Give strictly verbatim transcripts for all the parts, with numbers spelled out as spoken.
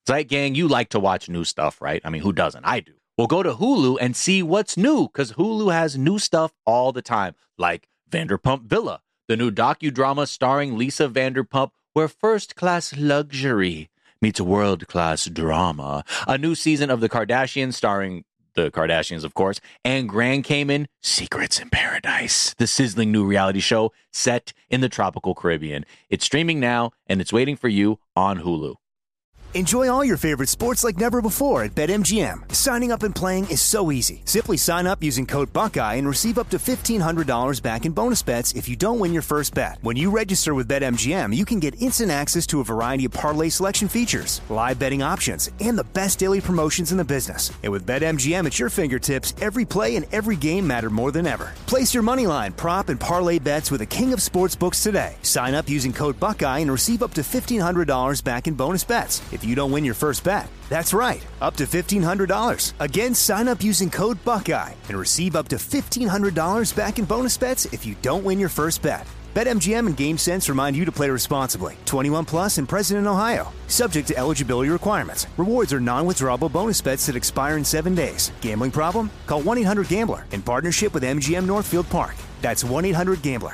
Zeit Gang, you like to watch new stuff, right? I mean, who doesn't? I do. Well, go to Hulu and see what's new, because Hulu has new stuff all the time, like Vanderpump Villa, the new docudrama starring Lisa Vanderpump, where first-class luxury meets world-class drama. A new season of The Kardashians starring the Kardashians, of course, and Grand Cayman, Secrets in Paradise, the sizzling new reality show set in the tropical Caribbean. It's streaming now, and it's waiting for you on Hulu. Enjoy all your favorite sports like never before at BetMGM. Signing up and playing is so easy. Simply sign up using code Buckeye and receive up to fifteen hundred dollars back in bonus bets if you don't win your first bet. When you register with BetMGM, you can get instant access to a variety of parlay selection features, live betting options, and the best daily promotions in the business. And with BetMGM at your fingertips, every play and every game matter more than ever. Place your moneyline, prop, and parlay bets with the king of sportsbooks today. Sign up using code Buckeye and receive up to fifteen hundred dollars back in bonus bets if you don't win your first bet. That's right, up to fifteen hundred dollars. Again, sign up using code Buckeye and receive up to fifteen hundred dollars back in bonus bets if you don't win your first bet. BetMGM and GameSense remind you to play responsibly. twenty-one plus and present in Ohio. Subject to eligibility requirements. Rewards are non-withdrawable bonus bets that expire in seven days. Gambling problem? Call one eight hundred gambler in partnership with M G M Northfield Park. That's one eight hundred gambler.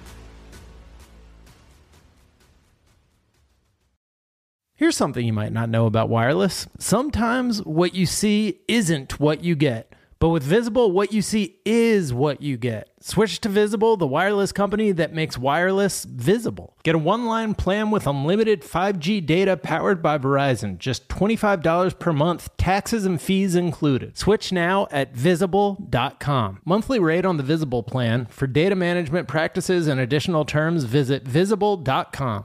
Here's something you might not know about wireless. Sometimes what you see isn't what you get. But with Visible, what you see is what you get. Switch to Visible, the wireless company that makes wireless visible. Get a one-line plan with unlimited five G data powered by Verizon. Just twenty-five dollars per month, taxes and fees included. Switch now at visible dot com. Monthly rate on the Visible plan. For data management practices and additional terms, visit visible dot com.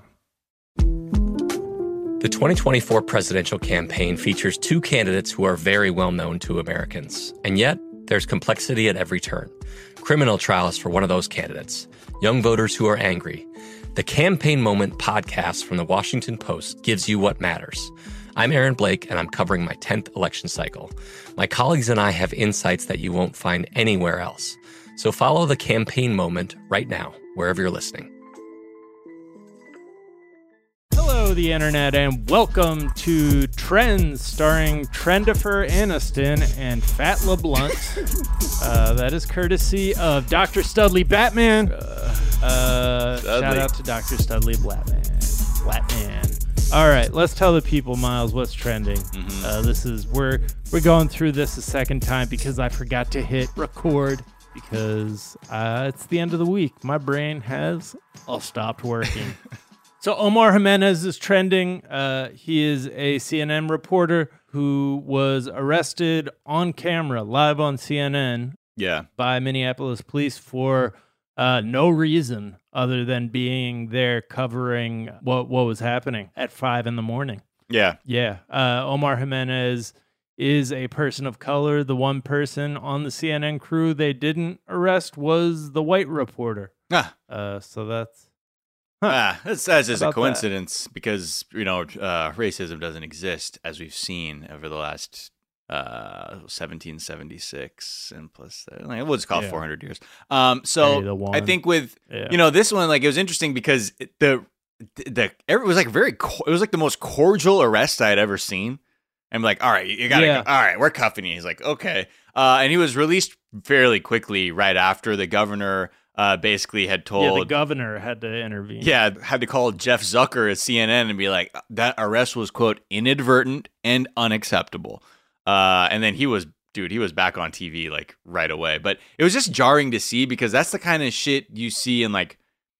The twenty twenty-four presidential campaign features two candidates who are very well known to Americans. And yet, there's complexity at every turn. Criminal trials for one of those candidates. Young voters who are angry. The Campaign Moment podcast from the Washington Post gives you what matters. I'm Aaron Blake, and I'm covering my tenth election cycle. My colleagues and I have insights that you won't find anywhere else. So follow The Campaign Moment right now, wherever you're listening. Hello, the internet, and welcome to Trends, starring Trendifer Aniston and Fat LeBlunt. uh, that is courtesy of Doctor Studley Batman. Uh, shout out to Doctor Studley Batman. Batman. All right, let's tell the people, Miles, what's trending. Mm-hmm. Uh, this is we're we're going through this a second time because I forgot to hit record because uh, it's the end of the week. My brain has all stopped working. So Omar Jimenez is trending. Uh, he is a C N N reporter who was arrested on camera, live on C N N, yeah, by Minneapolis police for uh, no reason other than being there covering what what was happening at five in the morning. Yeah, yeah. Uh, Omar Jimenez is a person of color. The one person on the C N N crew they didn't arrest was the white reporter. Ah, uh, so that's. Huh. Ah, that's, that's just a coincidence that? because, you know, uh, racism doesn't exist, as we've seen over the last uh, seventeen seventy-six and plus, uh, like, we'll just call it yeah. four hundred years. Um, so I think with, yeah. you know, this one, like, it was interesting because it, the, the, it was like very, it was like the most cordial arrest I had ever seen. I'm like, all right, you gotta, yeah. go. all right, we're cuffing you. He's like, okay. Uh, and he was released fairly quickly right after the governor Uh, basically had told... Yeah, the governor had to intervene. Yeah, had to call Jeff Zucker at C N N and be like, that arrest was, quote, inadvertent and unacceptable. Uh, and then he was, dude, he was back on T V, like, right away. But it was just jarring to see because that's the kind of shit you see in, like,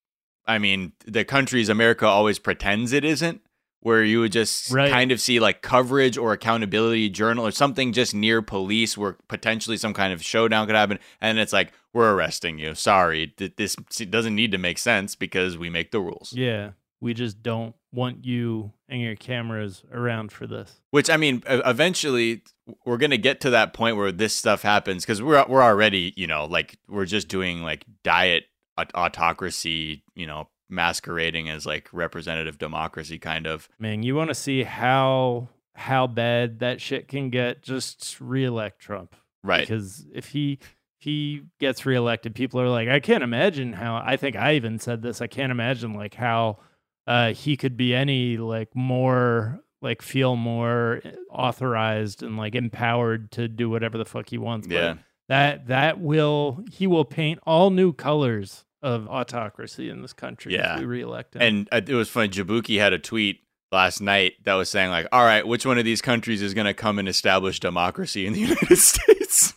I mean, the countries America always pretends it isn't, where you would just right. kind of see, like, coverage or accountability journal or something just near police where potentially some kind of showdown could happen. And it's like, we're arresting you. Sorry, this doesn't need to make sense because we make the rules. Yeah, we just don't want you and your cameras around for this. Which, I mean, eventually we're going to get to that point where this stuff happens because we're we're already, you know, like we're just doing like diet autocracy, you know, masquerading as like representative democracy kind of. Man, you want to see how how bad that shit can get, just reelect Trump. Right. Because if he... he gets reelected, people are like, I can't imagine how, I think I even said this, I can't imagine like how uh, he could be any like more like feel more authorized and like empowered to do whatever the fuck he wants. Yeah. But that that will he will paint all new colors of autocracy in this country Yeah. if we reelect him. And uh, it was funny. Jabuki had a tweet last night that was saying like, all right, which one of these countries is going to come and establish democracy in the United States?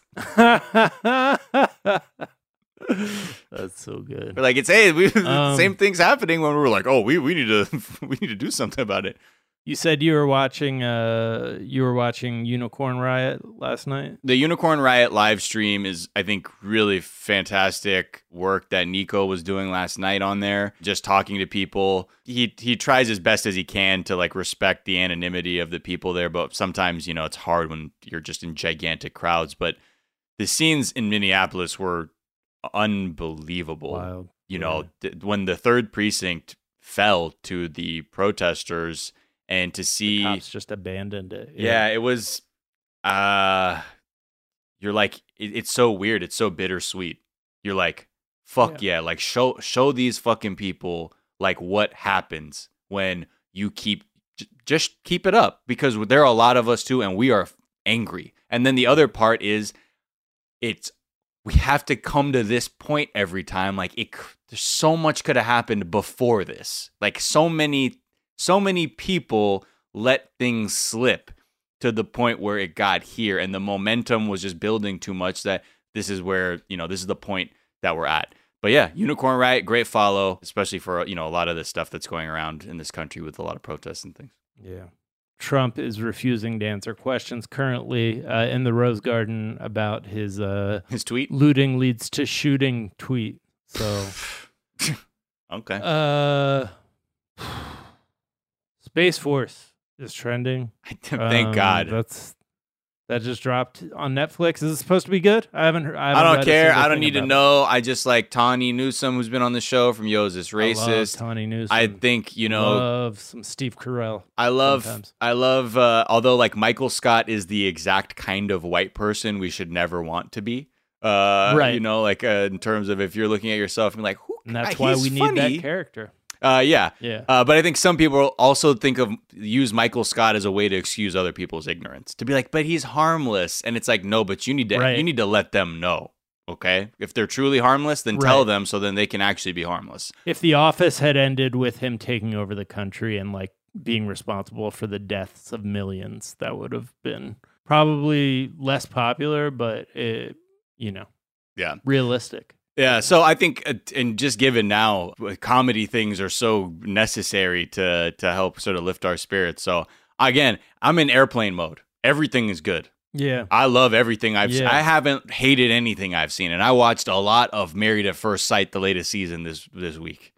That's so good. We're like, it's hey, we, Um, same thing's happening when we were like, oh, we, we need to we need to do something about it. You said you were watching uh you were watching Unicorn Riot last night? The Unicorn Riot live stream is, I think, really fantastic work that Nico was doing last night on there, just talking to people. He he tries as best as he can to like respect the anonymity of the people there, but sometimes, you know, it's hard when you're just in gigantic crowds. But the scenes in Minneapolis were unbelievable. Wild. You know, th- when the third precinct fell to the protesters, and to see Cops just abandoned it. yeah, it was uh you're like it, it's so weird, it's so bittersweet. You're like, fuck yeah. yeah, like show show these fucking people like what happens when you keep j- just keep it up, because there are a lot of us too and we are angry. And then the other part is it's we have to come to this point every time, like it there's so much could have happened before this. Like so many So many people let things slip to the point where it got here, and the momentum was just building too much that this is where, you know, this is the point that we're at. But yeah, Unicorn Riot, great follow, especially for, you know, a lot of the stuff that's going around in this country with a lot of protests and things. Yeah. Trump is refusing to answer questions currently uh, in the Rose Garden about his uh, His tweet? looting leads to shooting tweet. So, Okay. uh, Space Force is trending. Thank Um, God. That's that just dropped on Netflix. Is it supposed to be good? I haven't heard. I, haven't I don't read a care. single I don't thing need to about know. I just like Tawny Newsome, who's been on the show from Yo, Is This it. I love Racist? Tawny Newsome. I think, you know, love some Steve Carell. I love, sometimes. I love, uh, although like Michael Scott is the exact kind of white person we should never want to be. Uh, Right. You know, like uh, in terms of if you're looking at yourself and be like, who? And that's uh, why he's we need funny. that character. Uh, yeah. Yeah. Uh, but I think some people also think of use Michael Scott as a way to excuse other people's ignorance, to be like, but he's harmless, and it's like, no, but you need to Right. you need to let them know. Okay, if they're truly harmless, then tell Right. them so then they can actually be harmless. If The Office had ended with him taking over the country and like being responsible for the deaths of millions, that would have been probably less popular, but it, you know, Yeah. realistic. Yeah, so I think, uh, and just given now, uh, comedy things are so necessary to to help sort of lift our spirits. So again, I'm in airplane mode. Everything is good. Yeah. I love everything I've seen. Yeah. I haven't hated anything I've seen, and I watched a lot of Married at First Sight, the latest season this this week.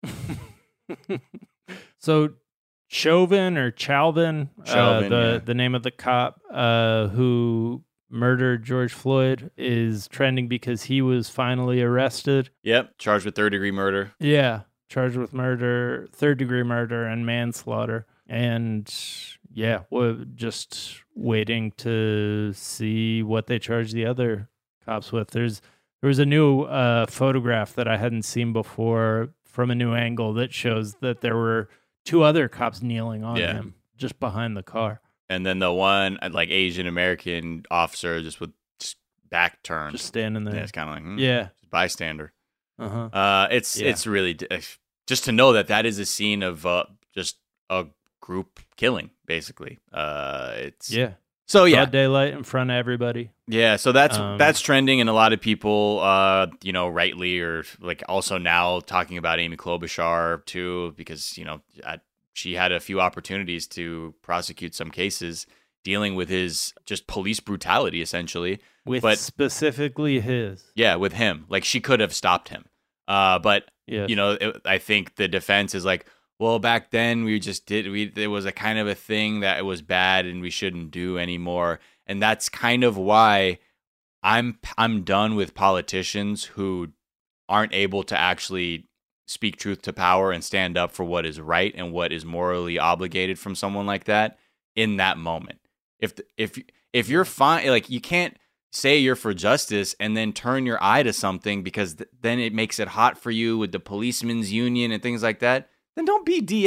So Chauvin or Chauvin, Chauvin, uh, the yeah. the name of the cop uh, who murdered George Floyd, is trending because he was finally arrested. Yep, charged with third degree murder. Yeah, charged with murder, third degree murder, and manslaughter. And yeah, we're just waiting to see what they charge the other cops with. There's there was a new uh, photograph that I hadn't seen before from a new angle that shows that there were two other cops kneeling on Yeah. him just behind the car, And then the one, uh, like, Asian American officer just with just back turned. just standing there. yeah, it's kind of like, hmm, Yeah. bystander. Uh huh. Uh, it's Yeah. it's really d- uh, just to know that that is a scene of uh, just a group killing, basically. Uh, it's Yeah. So yeah, Broad daylight in front of everybody. yeah. So that's Um, that's trending, and a lot of people, uh, you know, rightly or like also now talking about Amy Klobuchar too, because you know I, she had a few opportunities to prosecute some cases dealing with his just police brutality, essentially. With But- specifically his. Yeah, with him, like she could have stopped him, uh, but Yes. you know, it, I think the defense is like, well, back then we just did, we, it was a kind of a thing that it was bad and we shouldn't do anymore. And that's kind of why I'm, I'm done with politicians who aren't able to actually speak truth to power and stand up for what is right and what is morally obligated from someone like that in that moment. If, the, if, if you're fine, like you can't say you're for justice and then turn your eye to something because th- then it makes it hot for you with the policemen's union and things like that, then don't be D A.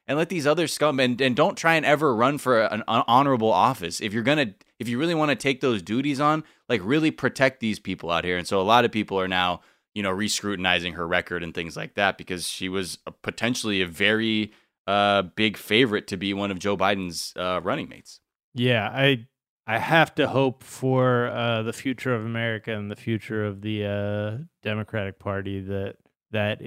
and let these other scum and, and don't try and ever run for an honorable office. If you're gonna, if you really want to take those duties on, like really protect these people out here. And so a lot of people are now, you know, re-scrutinizing her record and things like that because she was a, potentially a very uh, big favorite to be one of Joe Biden's uh, running mates. Yeah, I I have to hope for uh, the future of America and the future of the uh, Democratic Party that that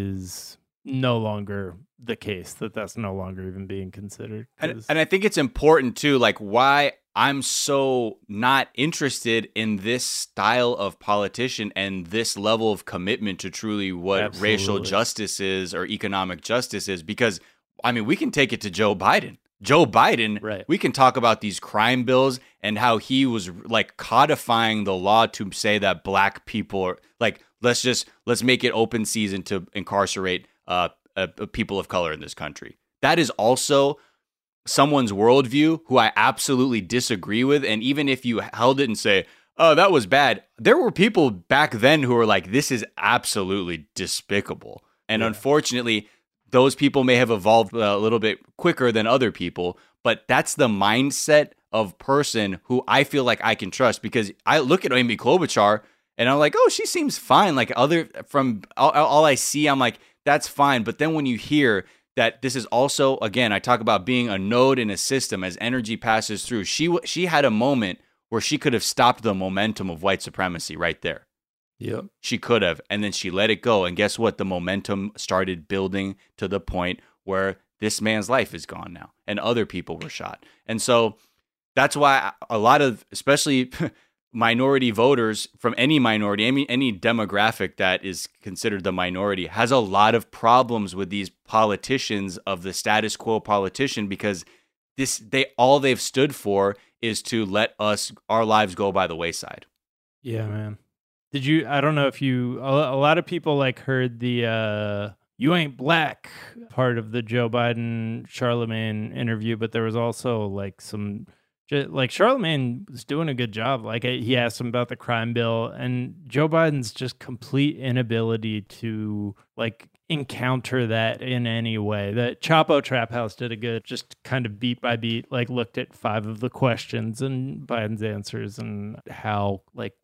is no longer the case, that that's no longer even being considered. And, and I think it's important too, like why I'm so not interested in this style of politician and this level of commitment to truly what Absolutely. racial justice is or economic justice is, because I mean, we can take it to Joe Biden. Joe Biden, right. We can talk about these crime bills and how he was like codifying the law to say that black people are like, let's just, let's make it open season to incarcerate uh, uh, people of color in this country. That is also someone's worldview who I absolutely disagree with. And even if you held it and say, oh, that was bad, there were people back then who were like, this is absolutely despicable. And yeah. unfortunately, those people may have evolved a little bit quicker than other people, but that's the mindset of person who I feel like I can trust, because I look at Amy Klobuchar and I'm like, oh, she seems fine. Like other from all, all I see, I'm like, that's fine. But then when you hear that this is also, again, I talk about being a node in a system as energy passes through. She she had a moment where she could have stopped the momentum of white supremacy right there. Yep. She could have, and then she let it go. And guess what? The momentum started building to the point where this man's life is gone now, and other people were shot. And so that's why a lot of, especially minority voters from any minority, any, any demographic that is considered the minority, has a lot of problems with these politicians of the status quo politician, because this they all they've stood for is to let us our lives go by the wayside. Yeah, man. Did you, I don't know if you, a, a lot of people like heard the uh, you ain't black part of the Joe Biden Charlemagne interview, but there was also like some, like Charlemagne was doing a good job. Like he asked him about the crime bill, and Joe Biden's just complete inability to like encounter that in any way. The Chapo Trap House did a good, just kind of beat by beat, like looked at five of the questions and Biden's answers and how like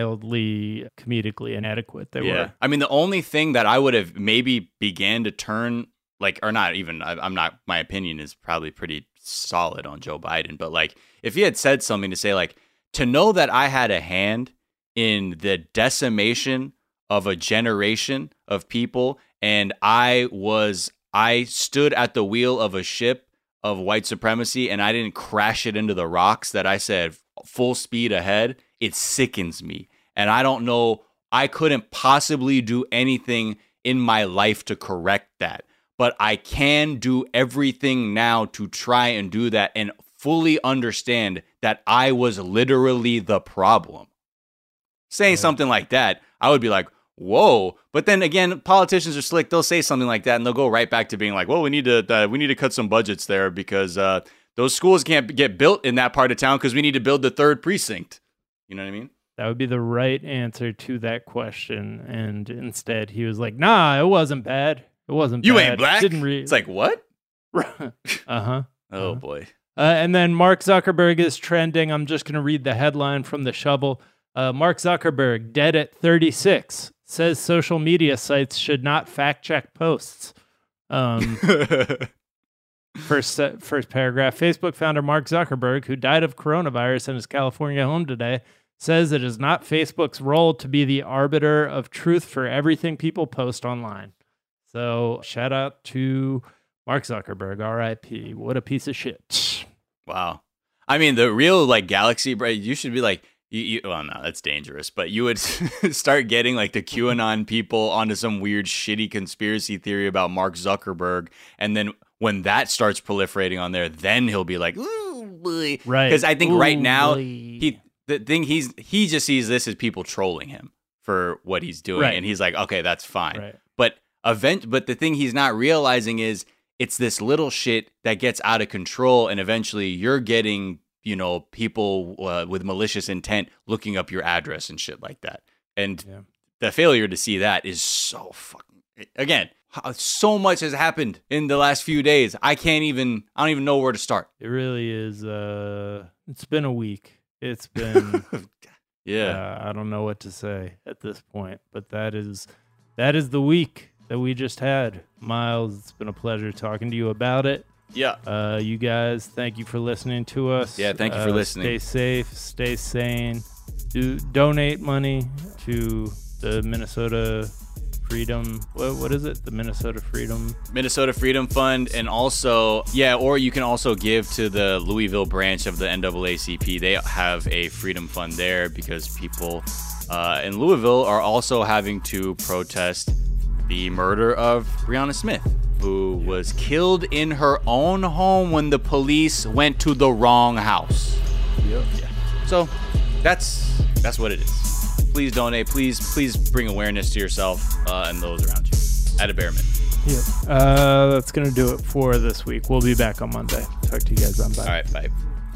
wildly comedically inadequate they yeah. were. I mean, the only thing that I would have maybe began to turn like, or not even, I, I'm not, my opinion is probably pretty solid on Joe Biden, but like if he had said something to say like, to know that I had a hand in the decimation of a generation of people, and I was, I stood at the wheel of a ship of white supremacy, and I didn't crash it into the rocks that I said full speed ahead, it sickens me. And I don't know, I couldn't possibly do anything in my life to correct that. But I can do everything now to try and do that and fully understand that I was literally the problem. Saying something like that, I would be like, whoa. But then again, politicians are slick. They'll say something like that and they'll go right back to being like, well, we need to uh, we need to cut some budgets there because uh, those schools can't get built in that part of town because we need to build the third precinct. You know what I mean? That would be the right answer to that question. And instead he was like, nah, it wasn't bad. It wasn't you bad. You ain't black? Didn't re- it's like, what? uh-huh. Oh, uh-huh. boy. Uh, and then Mark Zuckerberg is trending. I'm just going to read the headline from The Shovel. Uh, Mark Zuckerberg, dead at thirty-six, says social media sites should not fact-check posts. Um, first, uh, first paragraph. Facebook founder Mark Zuckerberg, who died of coronavirus in his California home today, says it is not Facebook's role to be the arbiter of truth for everything people post online. So shout out to Mark Zuckerberg, R I P. What a piece of shit. Wow. I mean, the real like galaxy, bro, you should be like, You, you, well, no, that's dangerous. But you would start getting like the QAnon people onto some weird, shitty conspiracy theory about Mark Zuckerberg, and then when that starts proliferating on there, then he'll be like, "Ooh, boy," right? Because I think Ooh, right now boy. he the thing he's he just sees this as people trolling him for what he's doing, right. and he's like, okay, that's fine. Right. But event, but the thing he's not realizing is it's this little shit that gets out of control, and eventually you're getting, you know, people uh, with malicious intent looking up your address and shit like that. And yeah. the failure to see that is so fucking again, so much has happened in the last few days. I can't even, I don't even know where to start. It really is. Uh, it's been a week. It's been, yeah. Uh, I don't know what to say at this point, but that is, that is the week that we just had. Miles, it's been a pleasure talking to you about it. Yeah. Uh, you guys, thank you for listening to us. Yeah, thank you for uh, listening. Stay safe, stay sane. Do donate money to the Minnesota Freedom, what, what is it? The Minnesota Freedom? Minnesota Freedom Fund. And also, yeah, or you can also give to the Louisville branch of the N double A C P. They have a Freedom Fund there because people uh, in Louisville are also having to protest the murder of Breonna Smith, who was killed in her own home when the police went to the wrong house. Yep. Yeah. So that's that's what it is. Please donate. Please, please bring awareness to yourself uh, and those around you. At a bare minimum. Yep. Uh, that's going to do it for this week. We'll be back on Monday. Talk to you guys on bye. All right, bye.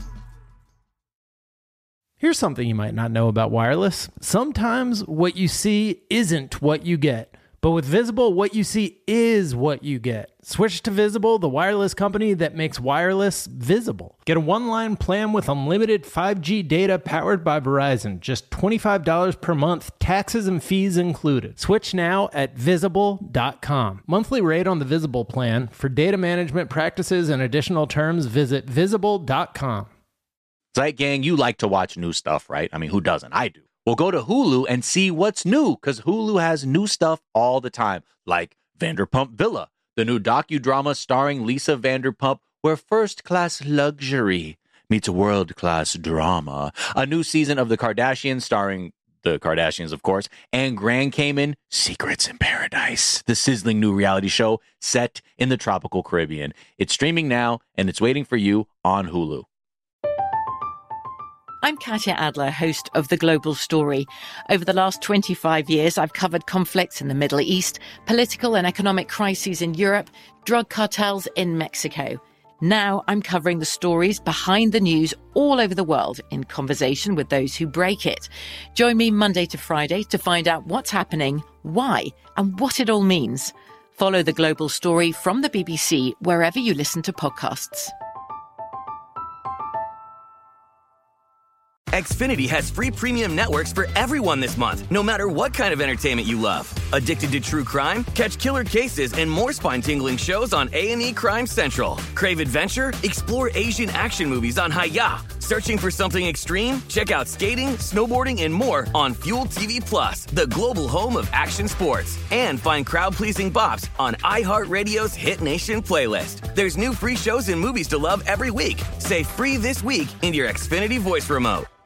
Here's something you might not know about wireless. Sometimes what you see isn't what you get. But with Visible, what you see is what you get. Switch to Visible, the wireless company that makes wireless visible. Get a one-line plan with unlimited five G data powered by Verizon. Just twenty-five dollars per month, taxes and fees included. Switch now at visible dot com. Monthly rate on the Visible plan. For data management practices and additional terms, visit visible dot com. Zeit Gang, you like to watch new stuff, right? I mean, who doesn't? I do. Well, go to Hulu and see what's new, because Hulu has new stuff all the time, like Vanderpump Villa, the new docudrama starring Lisa Vanderpump, where first-class luxury meets world-class drama. A new season of The Kardashians starring the Kardashians, of course, and Grand Cayman, Secrets in Paradise, the sizzling new reality show set in the tropical Caribbean. It's streaming now, and it's waiting for you on Hulu. I'm Katya Adler, host of The Global Story. Over the last twenty-five years, I've covered conflicts in the Middle East, political and economic crises in Europe, drug cartels in Mexico. Now I'm covering the stories behind the news all over the world in conversation with those who break it. Join me Monday to Friday to find out what's happening, why, and what it all means. Follow The Global Story from the B B C wherever you listen to podcasts. Xfinity has free premium networks for everyone this month, no matter what kind of entertainment you love. Addicted to true crime? Catch killer cases and more spine-tingling shows on A and E Crime Central. Crave adventure? Explore Asian action movies on Hi-Ya. Searching for something extreme? Check out skating, snowboarding, and more on Fuel T V Plus, the global home of action sports. And find crowd-pleasing bops on iHeartRadio's Hit Nation playlist. There's new free shows and movies to love every week. Say free this week in your Xfinity voice remote.